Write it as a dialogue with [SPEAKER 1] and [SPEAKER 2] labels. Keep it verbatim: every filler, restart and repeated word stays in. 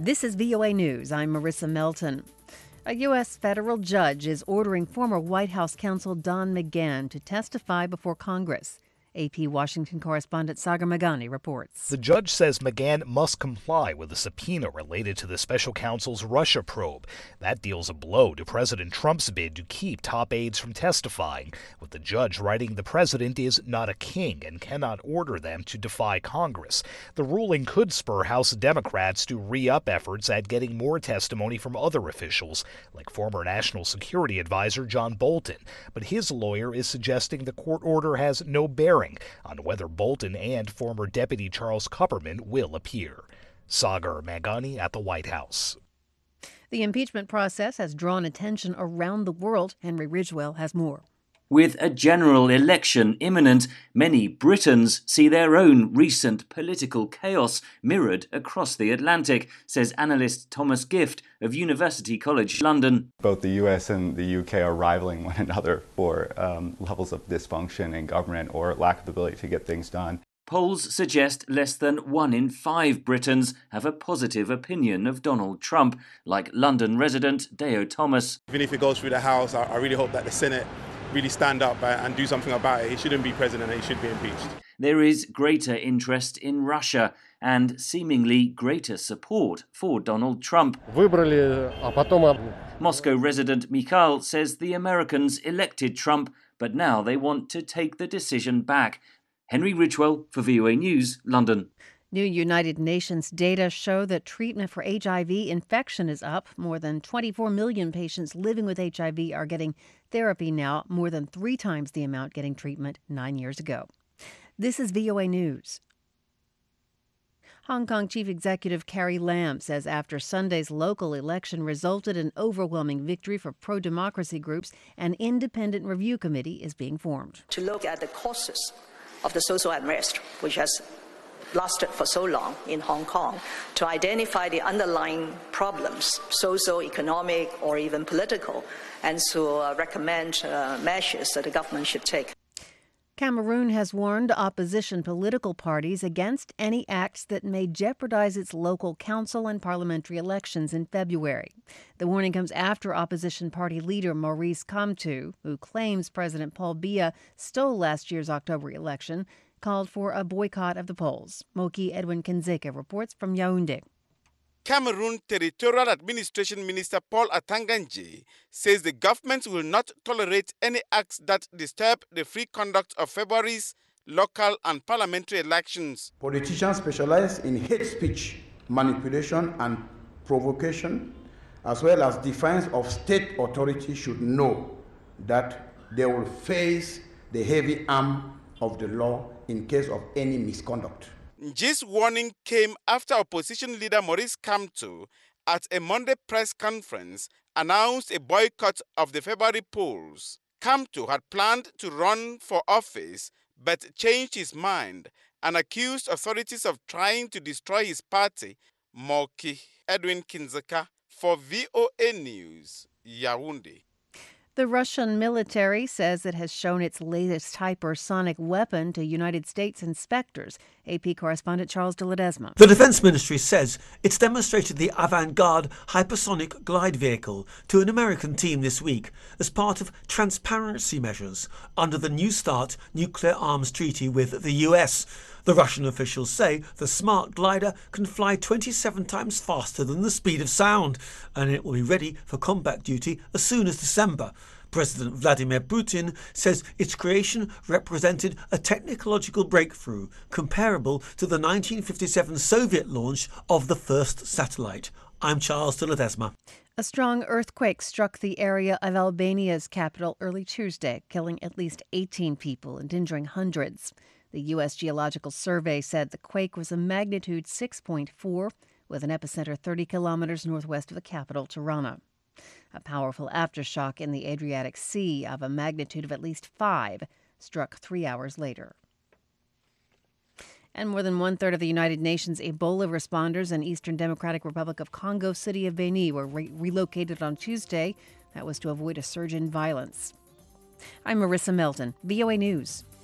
[SPEAKER 1] This is V O A News. I'm Marissa Melton. A U S federal judge is ordering former White House counsel Don McGahn to testify before Congress. A P Washington correspondent Sagar Meghani reports.
[SPEAKER 2] The judge says McGahn must comply with a subpoena related to the special counsel's Russia probe. That deals a blow to President Trump's bid to keep top aides from testifying, with the judge writing the president is not a king and cannot order them to defy Congress. The ruling could spur House Democrats to re-up efforts at getting more testimony from other officials, like former National Security Advisor John Bolton. But his lawyer is suggesting the court order has no bearing on whether Bolton and former Deputy Charles Kupperman will appear. Sagar Meghani at the White House.
[SPEAKER 1] The impeachment process has drawn attention around the world. Henry Ridgwell has more.
[SPEAKER 3] With a general election imminent, many Britons see their own recent political chaos mirrored across the Atlantic, says analyst Thomas Gift of University College London.
[SPEAKER 4] Both the U S and the U K are rivaling one another for um, levels of dysfunction in government or lack of ability to get things done.
[SPEAKER 3] Polls suggest less than one in five Britons have a positive opinion of Donald Trump, like London resident Deo Thomas.
[SPEAKER 5] Even if it goes through the House, I really hope that the Senate really stand up and do something about it. He shouldn't be president, he should be impeached.
[SPEAKER 3] There is greater interest in Russia and seemingly greater support for Donald Trump. Moscow resident Mikhail says the Americans elected Trump, but now they want to take the decision back. Henry Ridgwell for V O A News, London.
[SPEAKER 1] New United Nations data show that treatment for H I V infection is up. More than twenty-four million patients living with H I V are getting therapy now, more than three times the amount getting treatment nine years ago. This is V O A News. Hong Kong Chief Executive Carrie Lam says after Sunday's local election resulted in overwhelming victory for pro-democracy groups, an independent review committee is being formed.
[SPEAKER 6] To look at the causes of the social unrest, which has lasted for so long in Hong Kong, to identify the underlying problems, social, economic, or even political, and to uh, recommend uh, measures that the government should take.
[SPEAKER 1] Cameroon has warned opposition political parties against any acts that may jeopardize its local council and parliamentary elections in February. The warning comes after opposition party leader Maurice Kamto, who claims President Paul Biya stole last year's October election, called for a boycott of the polls. Moki Edwin Kinzeka reports from Yaoundé.
[SPEAKER 5] Cameroon Territorial Administration Minister Paul Atanganje says the government will not tolerate any acts that disturb the free conduct of February's local and parliamentary elections.
[SPEAKER 7] Politicians specialize in hate speech, manipulation and provocation, as well as defiance of state authority, should know that they will face the heavy arm of the law in case of any misconduct.
[SPEAKER 5] This warning came after opposition leader Maurice Kamto, at a Monday press conference, announced a boycott of the February polls. Kamto had planned to run for office but changed his mind and accused authorities of trying to destroy his party. Moki Edwin Kinzeka for V O A News, Yaoundé.
[SPEAKER 1] The Russian military says it has shown its latest hypersonic weapon to United States inspectors. A P correspondent Charles de Ledesma.
[SPEAKER 8] The Defense Ministry says it's demonstrated the Avangard hypersonic glide vehicle to an American team this week as part of transparency measures under the New START nuclear arms treaty with the U S. The Russian officials say the smart glider can fly twenty-seven times faster than the speed of sound, and it will be ready for combat duty as soon as December. President Vladimir Putin says its creation represented a technological breakthrough comparable to the nineteen fifty-seven Soviet launch of the first satellite. I'm Charles de Ledesma.
[SPEAKER 1] A strong earthquake struck the area of Albania's capital early Tuesday, killing at least eighteen people and injuring hundreds. The U S Geological Survey said the quake was a magnitude six point four, with an epicenter thirty kilometers northwest of the capital, Tirana. A powerful aftershock in the Adriatic Sea of a magnitude of at least five struck three hours later. And more than one-third of the United Nations Ebola responders in Eastern Democratic Republic of Congo city of Beni were re- relocated on Tuesday. That was to avoid a surge in violence. I'm Marissa Melton, V O A News.